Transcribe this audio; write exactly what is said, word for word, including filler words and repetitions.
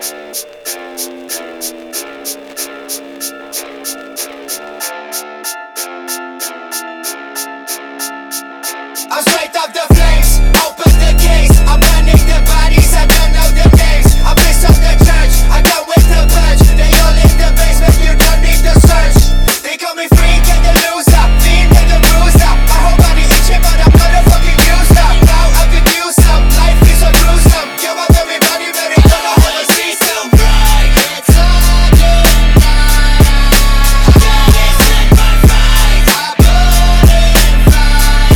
I'm straight up the flames, open the gates. I'm burning the bodies, I don't know the names. I piss up the church, I come with the purge. They all in the basement, you don't need to search. They call me freak and the loser, fiend and the bruiser. My whole body itching but I'm not a fucking user. Now I could use some, life is so gruesome. Give up everybody, but it's gonna have a season. Right, it's on tonight. I gotta set my fight, I put in fire.